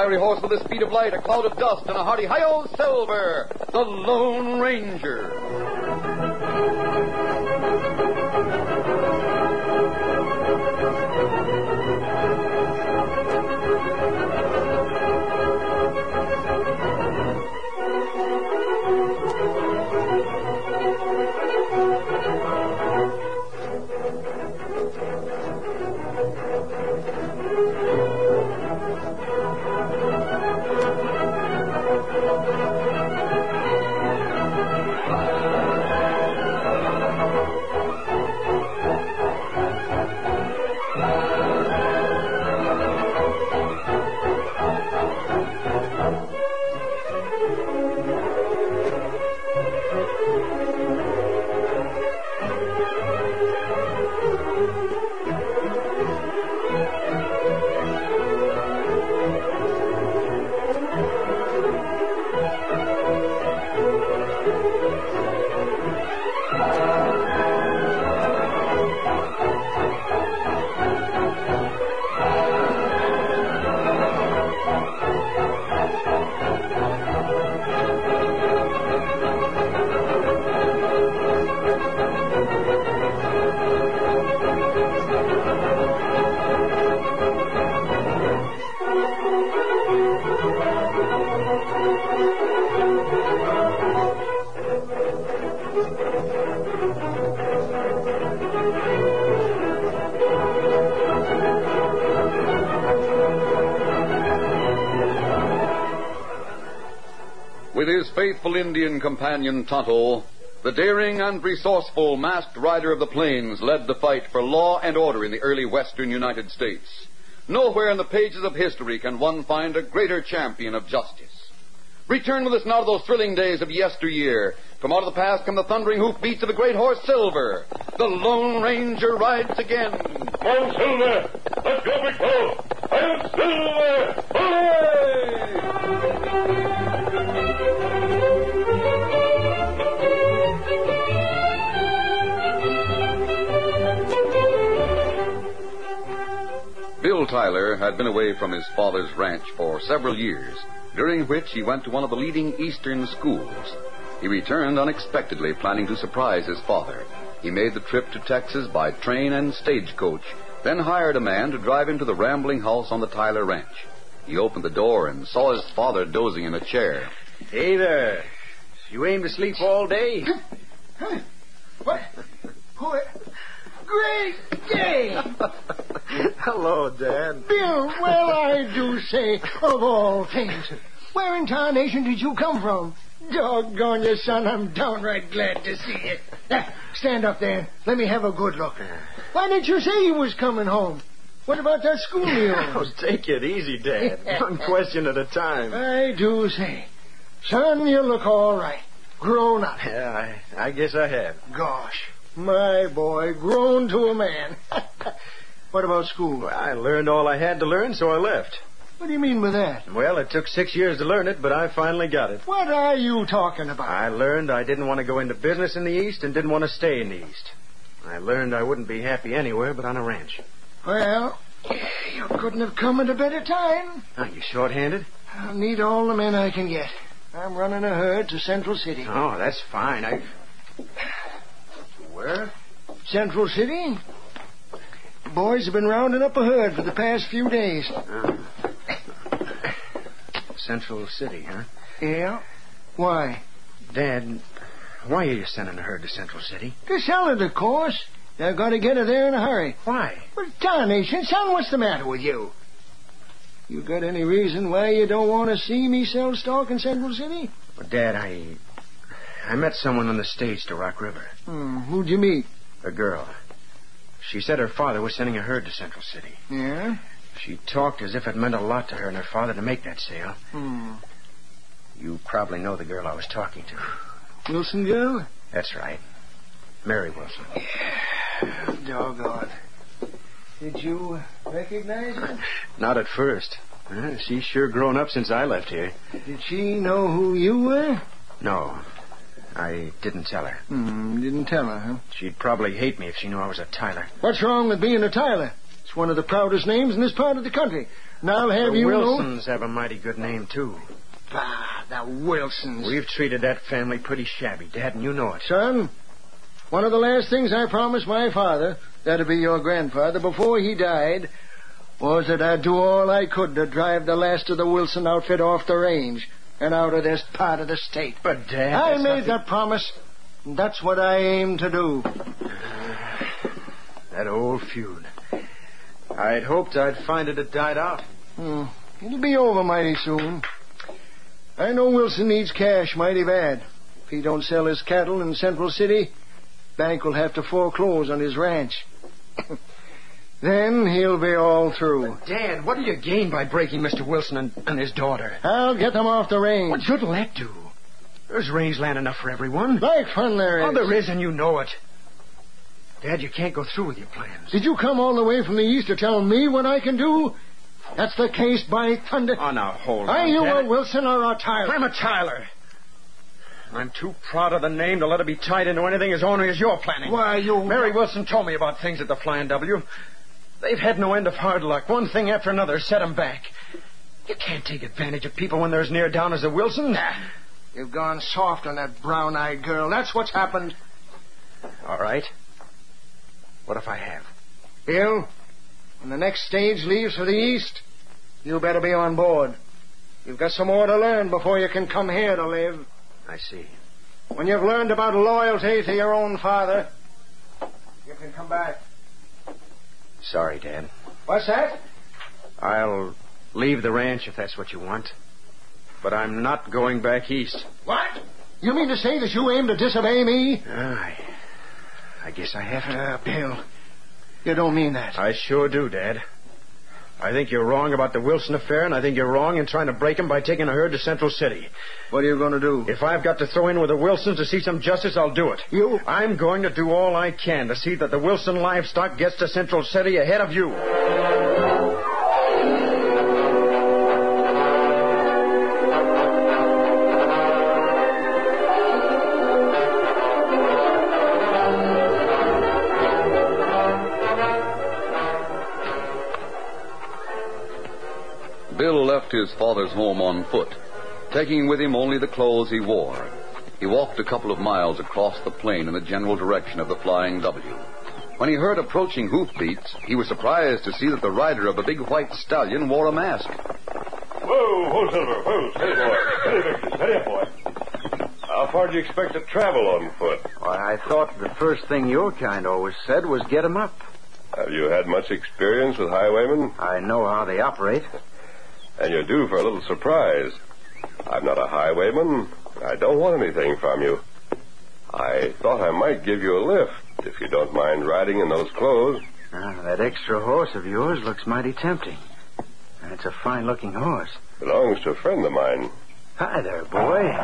fiery horse with the speed of light, a cloud of dust, and a hearty hi-yo Silver, the Lone Ranger. With his faithful Indian companion Tonto, the daring and resourceful masked rider of the plains led the fight for law and order in the early western United States. Nowhere in the pages of history can one find a greater champion of justice. Return with us now to those thrilling days of yesteryear. From out of the past come the thundering hoofbeats of the great horse Silver. The Lone Ranger rides again. Come on, Silver! Let's go, big fellow! I'm Silver! Bill Tyler had been away from his father's ranch for several years, during which he went to one of the leading eastern schools. He returned unexpectedly, planning to surprise his father. He made the trip to Texas by train and stagecoach, then hired a man to drive him to the rambling house on the Tyler ranch. He opened the door and saw his father dozing in a chair. Hey there. You aim to sleep all day? What? Great day! Hello, Dad. Bill, well, I do say, of all things, where in tarnation did you come from? Doggone you, son, I'm downright glad to see you. Stand up there. Let me have a good look. Why didn't you say you was coming home? What about that school of yours? Oh, take it easy, Dad. One question at a time. I do say. Son, you look all right. Grown up. Yeah, I guess I have. Gosh, my boy, grown to a man. What about school? Well, I learned all I had to learn, so I left. What do you mean by that? Well, it took 6 years to learn it, but I finally got it. What are you talking about? I learned I didn't want to go into business in the East and didn't want to stay in the East. I learned I wouldn't be happy anywhere but on a ranch. Well, you couldn't have come at a better time. Are you short-handed? I'll need all the men I can get. I'm running a herd to Central City. Oh, that's fine. Where? Central City? The boys have been rounding up a herd for the past few days. Central City, huh? Yeah? Why? Dad, why are you sending a herd to Central City? To sell it, of course. I've got to get her there in a hurry. Why? Well, tarnation, son, what's the matter with you? You got any reason why you don't want to see me sell stock in Central City? Well, Dad, I met someone on the stage to Rock River. Who'd you meet? A girl. She said her father was sending a herd to Central City. Yeah? She talked as if it meant a lot to her and her father to make that sale. You probably know the girl I was talking to. Wilson girl? That's right. Mary Wilson. Yeah. Doggone. Did you recognize her? Not at first. She's sure grown up since I left here. Did she know who you were? No. I didn't tell her. Didn't tell her, huh? She'd probably hate me if she knew I was a Tyler. What's wrong with being a Tyler? As It's one of the proudest names in this part of the country. And I'll have The you know... Wilsons have a mighty good name, too. Bah, the Wilsons. We've treated that family pretty shabby, Dad, and you know it. Son, one of the last things I promised my father, that'd be your grandfather, before he died, was that I'd do all I could to drive the last of the Wilson outfit off the range and out of this part of the state. But, Dad... I made that promise, and that's what I aim to do. That old feud. I'd hoped I'd find it had died out. It'll be over mighty soon. I know Wilson needs cash mighty bad. If he don't sell his cattle in Central City, bank will have to foreclose on his ranch. Then he'll be all through. But, Dad, what do you gain by breaking Mr. Wilson and his daughter? I'll get them off the range. What good will that do? There's rangeland enough for everyone. Like fun there is. Oh, there is, and you know it. Dad, you can't go through with your plans. Did you come all the way from the east to tell me what I can do? That's the case, by thunder. Oh, now, hold on, Are you Dad. a Wilson or a Tyler? I'm a Tyler. I'm too proud of the name to let it be tied into anything as ornery as you're planning. Why, you... Mary Wilson told me about things at the Flying W. They've had no end of hard luck. One thing after another set them back. You can't take advantage of people when they're as near down as the Wilsons. Nah. You've gone soft on that brown-eyed girl. That's what's happened. All right. What if I have? Bill, when the next stage leaves for the east, you better be on board. You've got some more to learn before you can come here to live. I see. When you've learned about loyalty to your own father, you can come back. Sorry, Dad. What's that? I'll leave the ranch if that's what you want. But I'm not going back east. What? You mean to say that you aim to disobey me? I guess I have to. Bill, you don't mean that. I sure do, Dad. I think you're wrong about the Wilson affair, and I think you're wrong in trying to break him by taking a herd to Central City. What are you going to do? If I've got to throw in with the Wilsons to see some justice, I'll do it. You? I'm going to do all I can to see that the Wilson livestock gets to Central City ahead of you. Bill left his father's home on foot, taking with him only the clothes he wore. He walked a couple of miles across the plain in the general direction of the Flying W. When he heard approaching hoofbeats, he was surprised to see that the rider of the big white stallion wore a mask. Whoa, Silver. Whoa, steady, boy. Steady, Victor. Steady up, boy. How far do you expect to travel on foot? Why, I thought the first thing your kind always said was get 'em up. Have you had much experience with highwaymen? I know how they operate. And you're due for a little surprise. I'm not a highwayman. I don't want anything from you. I thought I might give you a lift, if you don't mind riding in those clothes. That extra horse of yours looks mighty tempting. It's a fine-looking horse. Belongs to a friend of mine. Hi there, boy.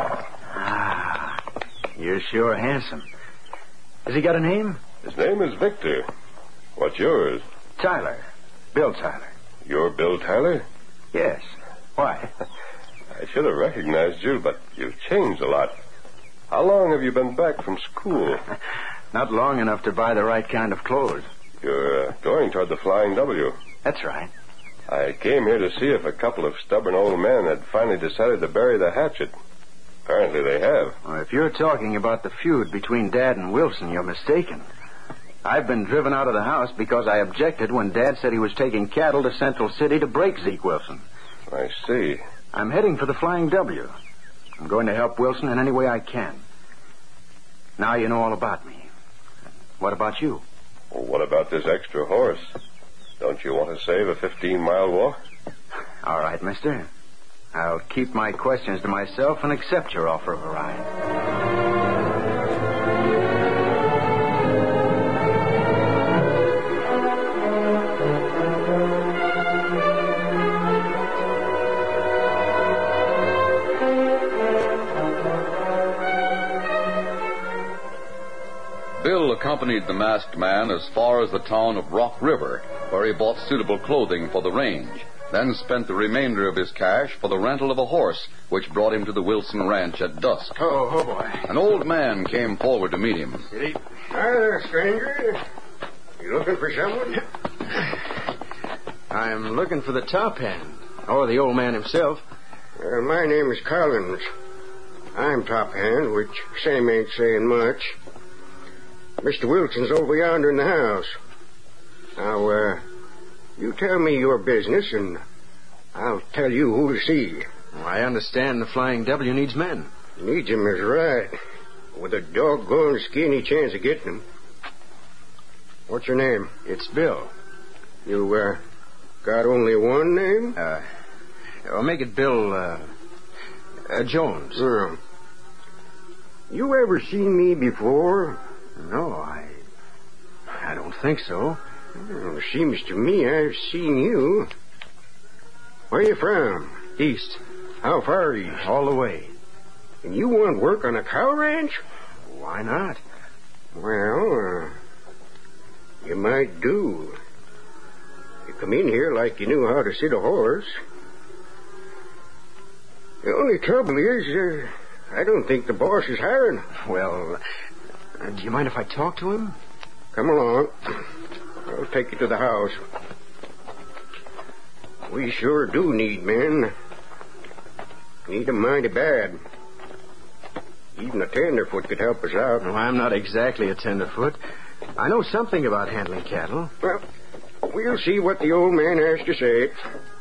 You're sure handsome. Has he got a name? His name is Victor. What's yours? Tyler. Bill Tyler. You're Bill Tyler? Yes. Why? I should have recognized you, but you've changed a lot. How long have you been back from school? Not long enough to buy the right kind of clothes. You're going toward the Flying W. That's right. I came here to see if a couple of stubborn old men had finally decided to bury the hatchet. Apparently they have. Well, if you're talking about the feud between Dad and Wilson, you're mistaken. I've been driven out of the house because I objected when Dad said he was taking cattle to Central City to break Zeke Wilson. I see. I'm heading for the Flying W. I'm going to help Wilson in any way I can. Now you know all about me. What about you? Well, what about this extra horse? Don't you want to save a 15-mile walk? All right, mister. I'll keep my questions to myself and accept your offer of a ride. Bill accompanied the masked man as far as the town of Rock River, where he bought suitable clothing for the range, then spent the remainder of his cash for the rental of a horse, which brought him to the Wilson Ranch at dusk. Oh, boy. An old man came forward to meet him. Hi there, stranger. You looking for someone? I'm looking for the top hand, or the old man himself. My name is Collins. I'm top hand, which Sam ain't saying much. Mr. Wilson's over yonder in the house. Now, you tell me your business, and I'll tell you who to see. I understand the Flying W needs men. Needs 'em is right. With a doggone skinny chance of getting 'em. What's your name? It's Bill. You, got only one name? I'll make it Bill, Jones. Oh. You ever seen me before? No, I don't think so. Well, seems to me I've seen you. Where you from? East. How far east? All the way. And you want work on a cow ranch? Why not? Well, you might do. You come in here like you knew how to sit a horse. The only trouble is, I don't think the boss is hiring. Well, do you mind if I talk to him? Come along. I'll take you to the house. We sure do need men. Need 'em mighty bad. Even a tenderfoot could help us out. Well, I'm not exactly a tenderfoot. I know something about handling cattle. Well, we'll see what the old man has to say.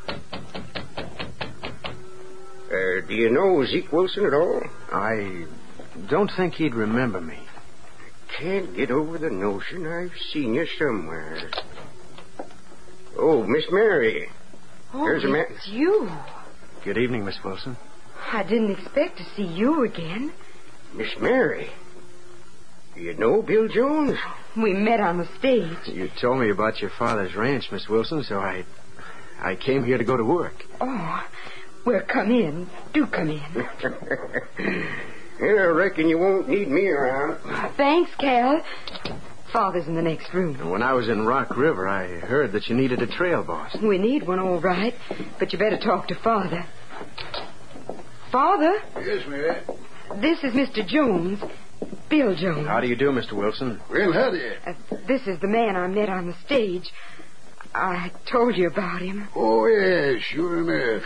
Do you know Zeke Wilson at all? I don't think he'd remember me. Can't get over the notion I've seen you somewhere. Oh, Miss Mary. Oh, There's a man. it's you. Good evening, Miss Wilson. I didn't expect to see you again. Miss Mary. Do you know Bill Jones? We met on the stage. You told me about your father's ranch, Miss Wilson, so I came here to go to work. Oh, well, come in. Do come in. Yeah, I reckon you won't need me around. Thanks, Cal. Father's in the next room. When I was in Rock River, I heard that you needed a trail boss. We need one, all right, but you better talk to Father. Father? Yes, Mary. This is Mr. Jones. Bill Jones. How do you do, Mr. Wilson? Well, how do you? This is the man I met on the stage. I told you about him. Oh, yes, sure enough.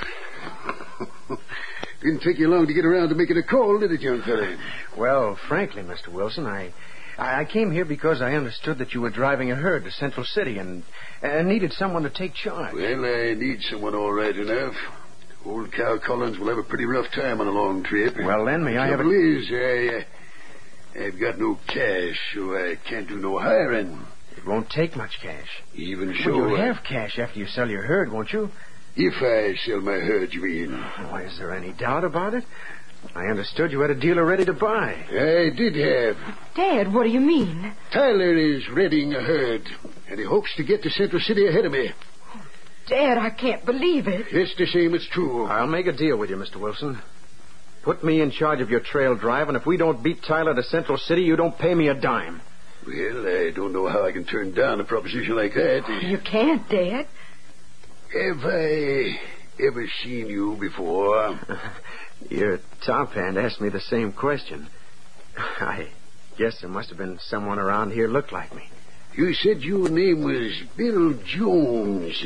Didn't take you long to get around to making a call, did it, young fella? Well, frankly, Mr. Wilson, I came here because I understood that you were driving a herd to Central City and needed someone to take charge. Well, I need someone all right enough. Old Cal Collins will have a pretty rough time on a long trip. Well, then, may I have Trouble is, I've got no cash, so I can't do no hiring. It won't take much cash. Even Well, so... you'll have cash after you sell your herd, won't you? If I sell my herd, you mean? Why, is there any doubt about it? I understood you had a dealer ready to buy. I did have. Dad, what do you mean? Tyler is readying a herd, and he hopes to get to Central City ahead of me. Dad, I can't believe it. Just the same, it's true. I'll make a deal with you, Mr. Wilson. Put me in charge of your trail drive, and if we don't beat Tyler to Central City, you don't pay me a dime. Well, I don't know how I can turn down a proposition like that. You can't, Dad. Have I ever seen you before? Your top hand asked me the same question. I guess there must have been someone around here looked like me. You said your name was Bill Jones.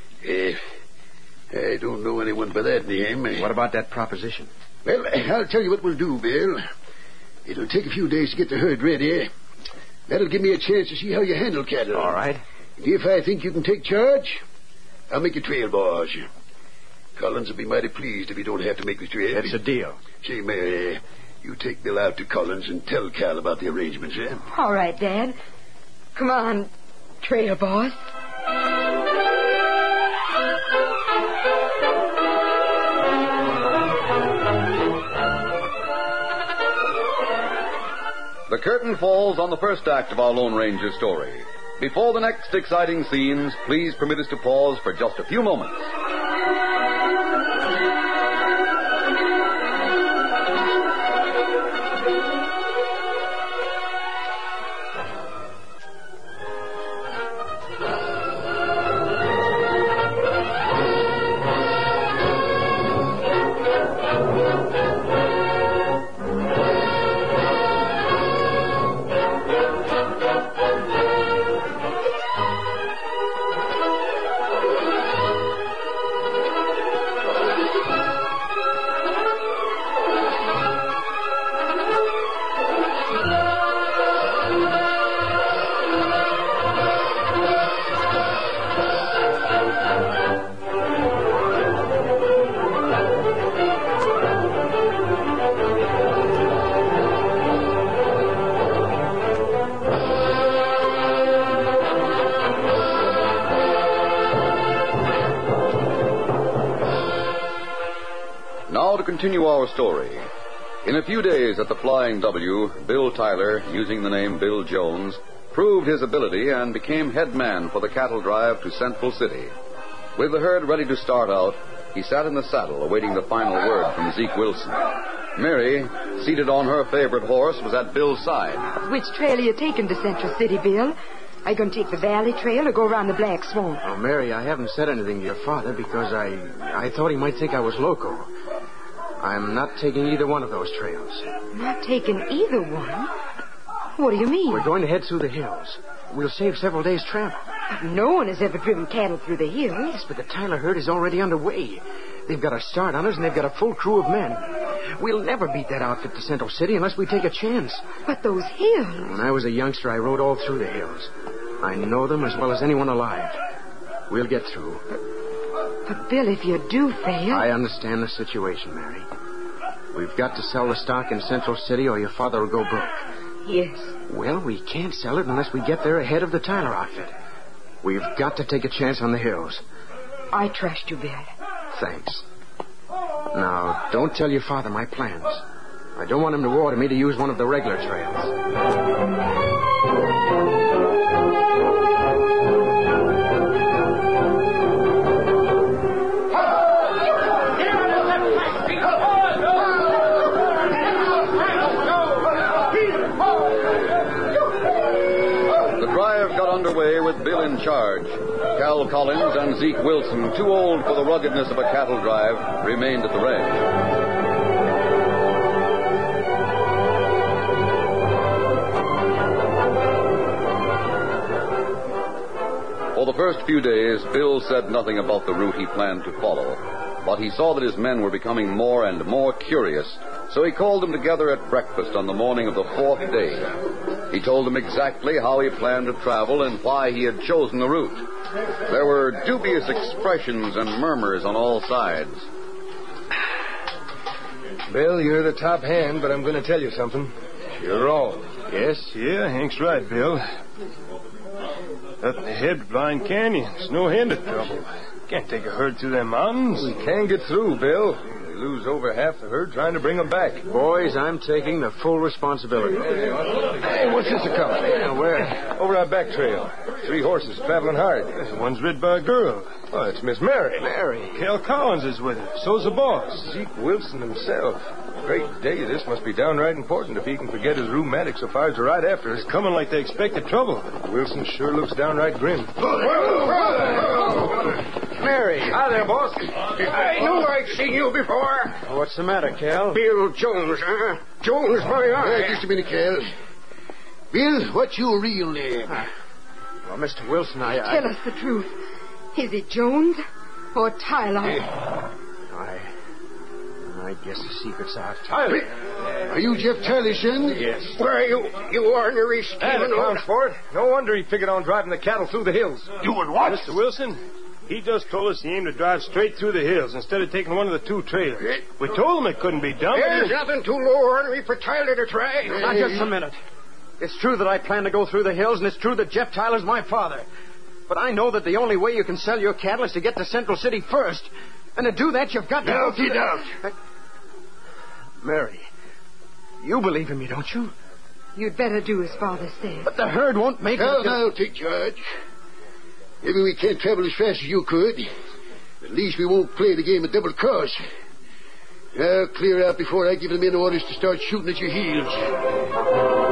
I don't know anyone by that name. What about that proposition? Well, I'll tell you what we'll do, Bill. It'll take a few days to get the herd ready. That'll give me a chance to see how you handle cattle. All right. If I think you can take charge, I'll make you trail boss. Collins will be mighty pleased if you don't have to make the trip. That's a deal. Say, Mary, you take Bill out to Collins and tell Cal about the arrangements, eh? All right, Dad. Come on, trail boss. The curtain falls on the first act of our Lone Ranger story. Before the next exciting scenes, please permit us to pause for just a few moments. Now to continue our story. In a few days at the Flying W, Bill Tyler, using the name Bill Jones, proved his ability and became head man for the cattle drive to Central City. With the herd ready to start out, he sat in the saddle awaiting the final word from Zeke Wilson. Mary, seated on her favorite horse, was at Bill's side. Which trail are you taking to Central City, Bill? Are you going to take the Valley Trail or go around the Black Swamp? Oh, Mary, I haven't said anything to your father because I thought he might think I was loco. I'm not taking either one of those trails. Not taking either one? What do you mean? We're going to head through the hills. We'll save several days' travel. No one has ever driven cattle through the hills. Yes, but the Tyler herd is already underway. They've got a start on us, and they've got a full crew of men. We'll never beat that outfit to Central City unless we take a chance. But those hills... When I was a youngster, I rode all through the hills. I know them as well as anyone alive. We'll get through. But, Bill, if you do fail... I understand the situation, Mary. We've got to sell the stock in Central City or your father will go broke. Yes. Well, we can't sell it unless we get there ahead of the Tyler outfit. We've got to take a chance on the hills. I trust you, Bill. Thanks. Now, don't tell your father my plans. I don't want him to order me to use one of the regular trails. Underway with Bill in charge. Cal Collins and Zeke Wilson, too old for the ruggedness of a cattle drive, remained at the ranch. For the first few days, Bill said nothing about the route he planned to follow, but he saw that his men were becoming more and more curious, so he called them together at breakfast on the morning of the fourth day. He told them exactly how he planned to travel and why he had chosen the route. There were dubious expressions and murmurs on all sides. Bill, you're the top hand, but I'm going to tell you something. You're wrong. Yes? Yeah, Hank's right, Bill. Up ahead of Blind Canyon's no end of trouble. Can't take a herd through them mountains. We can get through, Bill. We lose over half the herd trying to bring them back. Boys, I'm taking the full responsibility. Hey, what's this a coming? Yeah, where? Over our back trail. 3 horses traveling hard. One's rid by a girl. Oh, it's Miss Mary. Mary. Cal Collins is with her. So's the boss. Zeke Wilson himself. Great day. This must be downright important if he can forget his rheumatics so far as to ride after us. It's coming like they expected trouble. Wilson sure looks downright grim. Mary. Hi there, boss. I knew I'd seen you before. What's the matter, Cal? Bill Jones, huh? Jones, my eye. Just a minute, Cal. Bill, what's your real name? Well, Mr. Wilson, Tell us the truth. Is it Jones or Tyler? I guess the secret's out. Tyler. Are you Jeff Tyler's son? Yes. Why, you ornery That stealing accounts for it. No wonder he figured on driving the cattle through the hills. Doing what? Mr. Wilson, he just told us he aimed to drive straight through the hills instead of taking one of the 2 trails. We told him it couldn't be done. There's nothing too low ornery for Tyler to try. Now, just a minute. It's true that I plan to go through the hills, and it's true that Jeff Tyler's my father. But I know that the only way you can sell your cattle is to get to Central City first. And to do that, you've got to... Now, get out. Mary, you believe in me, don't you? You'd better do as Father says. But the herd won't make it. Now, take charge. Maybe we can't travel as fast as you could. At least we won't play the game of double cross. Now, clear out before I give the men orders to start shooting at your heels.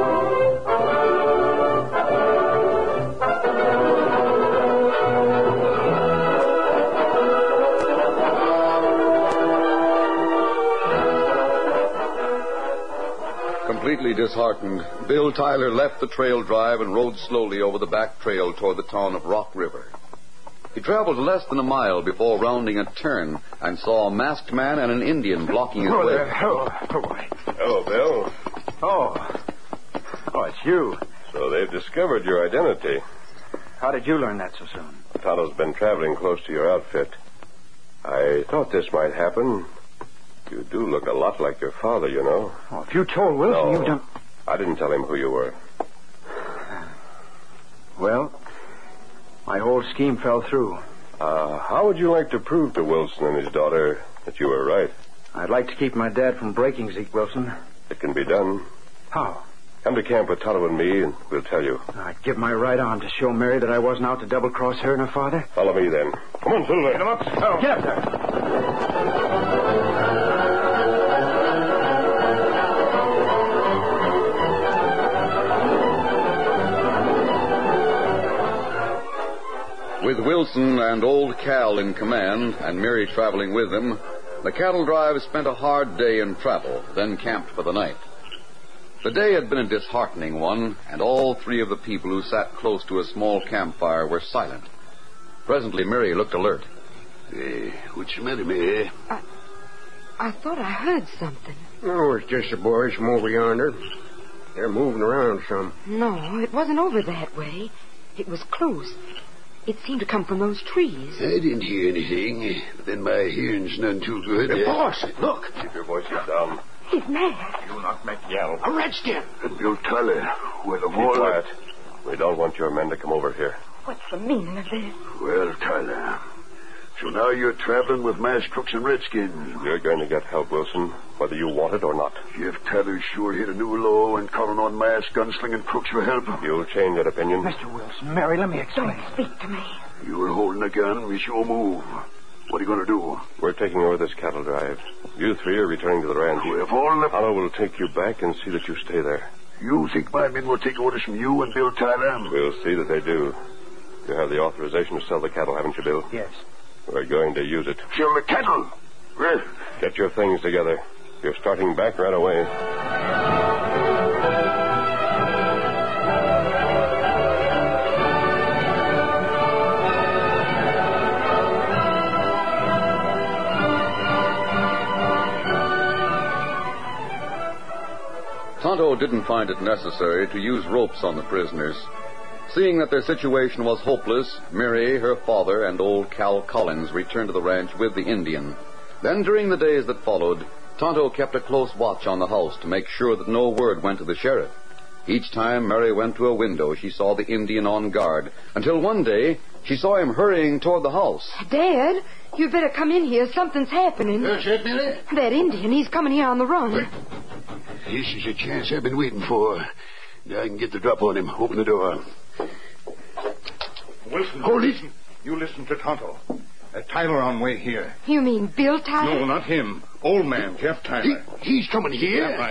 Completely disheartened, Bill Tyler left the trail drive and rode slowly over the back trail toward the town of Rock River. He traveled less than a mile before rounding a turn and saw a masked man and an Indian blocking his way. Hello, Bill. Oh, it's you. So they've discovered your identity. How did you learn that so soon? Tonto's been traveling close to your outfit. I thought this might happen. You do look a lot like your father, you know. Oh, if you told Wilson, No, you've done... I didn't tell him who you were. Well, my whole scheme fell through. How would you like to prove to Wilson and his daughter that you were right? I'd like to keep my dad from breaking, Zeke Wilson. It can be done. How? Come to camp with Tonto and me, and we'll tell you. I'd give my right arm to show Mary that I wasn't out to double-cross her and her father. Follow me, then. Come on, Silver. Get him up. Oh. Get up there. With Wilson and old Cal in command, and Mary traveling with them, the cattle drive spent a hard day in travel, then camped for the night. The day had been a disheartening one, and all three of the people who sat close to a small campfire were silent. Presently, Mary looked alert. Hey, what's the matter, Mary? I thought I heard something. Oh, it's just the boys from over yonder. They're moving around some. No, it wasn't over that way. It was close. It seemed to come from those trees. I didn't hear anything, but then my hearing's none too good. Boss, look. Keep your voices down. He's mad. Do not make yell. A redskin. And Bill Tyler, where the Keep wall... quiet. We don't want your men to come over here. What's the meaning of this? Well, Tyler, so now you're traveling with masked crooks and redskins. You're going to get help, Wilson, whether you want it or not. Jeff Tyler sure hit a new low and calling on masked gunslinging crooks for help. You'll change that opinion. Mr. Wilson, Mary, let me explain. Don't speak to me. You were holding a gun, we sure move. What are you going to do? We're taking over this cattle drive. You three are returning to the ranch. We have all left... Tonto will take you back and see that you stay there. You think my men will take orders from you and Bill Tyler? We'll see that they do. You have the authorization to sell the cattle, haven't you, Bill? Yes. We're going to use it. Sell the cattle? Well... Get your things together. You're starting back right away. Tonto didn't find it necessary to use ropes on the prisoners. Seeing that their situation was hopeless, Mary, her father, and old Cal Collins returned to the ranch with the Indian. Then, during the days that followed, Tonto kept a close watch on the house to make sure that no word went to the sheriff. Each time Mary went to a window, she saw the Indian on guard, until one day she saw him hurrying toward the house. Dad, you'd better come in here. Something's happening. That's it, Mary? That Indian, he's coming here on the run. This is a chance I've been waiting for. Now I can get the drop on him. Open the door. Wilson. Hold it. You listen to Tonto. Tyler on way here. You mean Bill Tyler? No, not him. Old man, Jeff Tyler. He's coming here? That's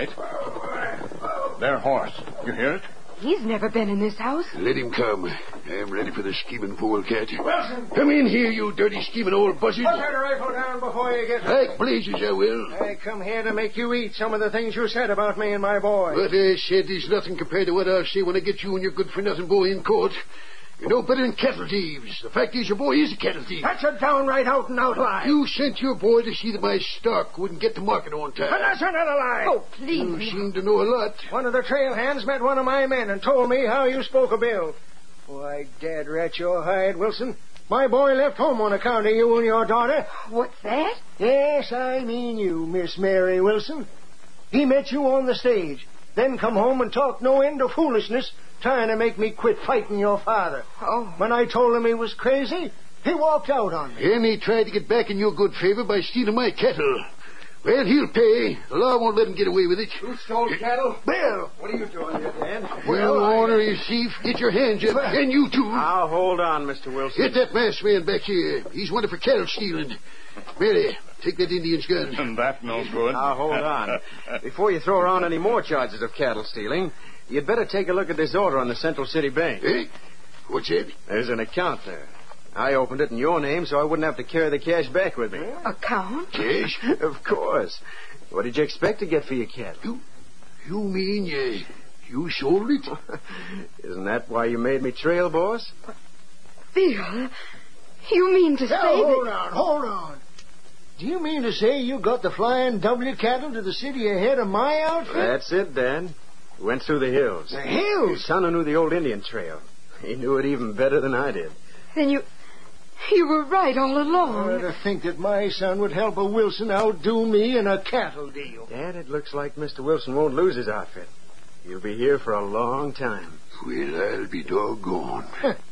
right. Their horse. You hear it? He's never been in this house. Let him come. I'm ready for the scheming polecat. Wilson! Come in here, you dirty scheming old buzzard. Put that rifle down before you get... Like blazes, I will. I come here to make you eat some of the things you said about me and my boy. What I said is nothing compared to what I'll say when I get you and your good-for-nothing boy in court. You're no better than cattle thieves. The fact is, your boy is a cattle thief. That's a downright out-and-out lie. You sent your boy to see that my stock wouldn't get to market on time. And that's another lie. Oh, please. You seem to know a lot. One of the trail hands met one of my men and told me how you spoke of Bill. Why, dad rat your hide, Wilson. My boy left home on account of you and your daughter. What's that? Yes, I mean you, Miss Mary Wilson. He met you on the stage, then come home and talked no end of foolishness, trying to make me quit fighting your father. Oh. When I told him he was crazy, he walked out on me. And he tried to get back in your good favor by stealing my cattle. Well, he'll pay. The law won't let him get away with it. Who stole cattle? Bill! What are you doing here, Dan? Well, ornery thief, get your hands up. And you too. Now, hold on, Mr. Wilson. Get that masked man back here. He's wanted for cattle stealing. Mary, take that Indian's gun. And that no good. Now, hold on. Before you throw around any more charges of cattle stealing, you'd better take a look at this order on the Central City Bank. Eh? What's that? There's an account there. I opened it in your name so I wouldn't have to carry the cash back with me. Account? Cash? Of course. What did you expect to get for your cattle? You mean you sold it? Isn't that why you made me trail, boss? Bill, you mean to say Hold on. Do you mean to say you got the Flying W cattle to the city ahead of my outfit? That's it, Dan. We went through the hills. The Your hills? son who knew the old Indian trail. He knew it even better than I did. Then you were right all along. To think that my son would help a Wilson outdo me in a cattle deal. Dad, it looks like Mr. Wilson won't lose his outfit. He'll be here for a long time. Well, I'll be doggone.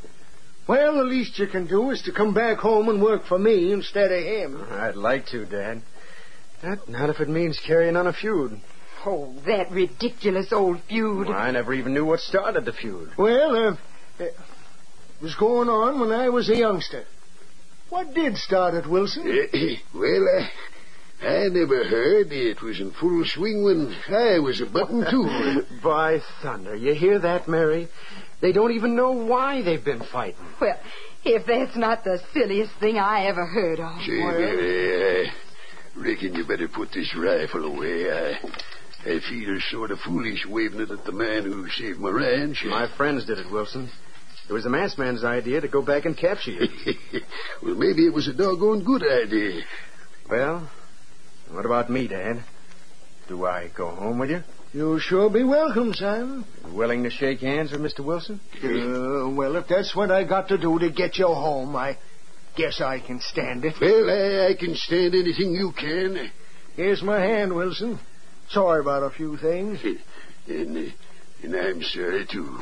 Well, the least you can do is to come back home and work for me instead of him. I'd like to, Dad. Not if it means carrying on a feud. Oh, that ridiculous old feud. Well, I never even knew what started the feud. Well, it was going on when I was a youngster. What did start it, Wilson? Well, I never heard it was in full swing when I was a button, too. By thunder, you hear that, Mary? They don't even know why they've been fighting. Well, if that's not the silliest thing I ever heard of. Say, Mary, I reckon you better put this rifle away. I feel sort of foolish waving it at the man who saved my ranch. My friends did it, Wilson. It was the masked man's idea to go back and capture you. Well, maybe it was a doggone good idea. Well, what about me, Dad? Do I go home with you? You'll sure be welcome, Simon. Willing to shake hands with Mr. Wilson? Well, if that's what I got to do to get you home, I guess I can stand it. Well, I can stand anything you can. Here's my hand, Wilson. Sorry about a few things. And I'm sorry, too.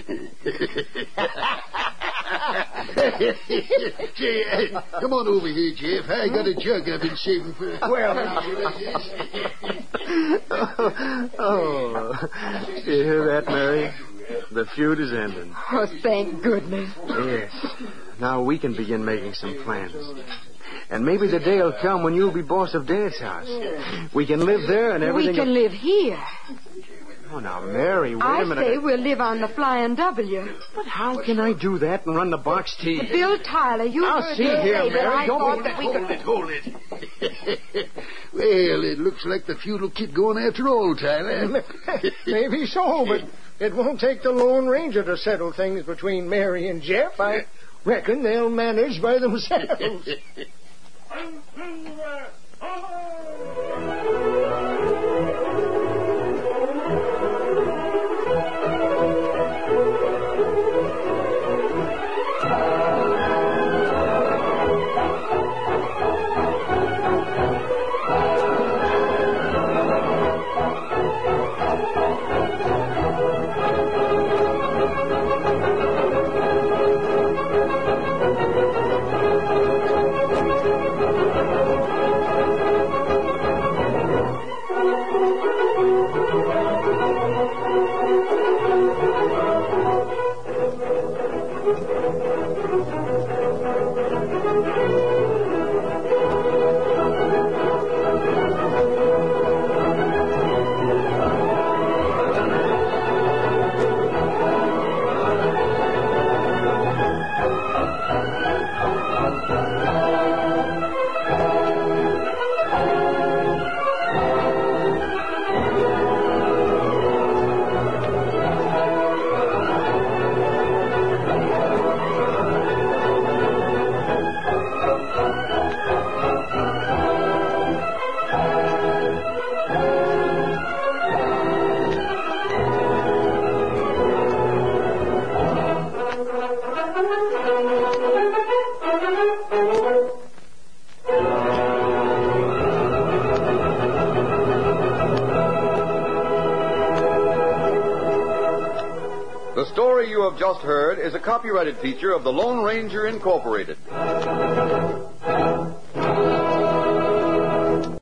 Say, come on over here, Jeff. I got a jug I've been saving for... Well... You hear that, Mary? The feud is ending. Oh, thank goodness. Yes. Now we can begin making some plans. And maybe the day will come when you'll be boss of Dad's house. We can live there and everything... We can live here. Oh, now, Mary, wait a minute. I say we'll live on the Flying W. But how can I do that and run the box team? Bill Tyler, you heard see me here, say that Mary. I Don't thought that we could... Hold it. Well, it looks like the feudal kid going after all, Tyler. Maybe so, but it won't take the Lone Ranger to settle things between Mary and Jeff. I reckon they'll manage by themselves. The story you have just heard is a copyrighted feature of the Lone Ranger Incorporated.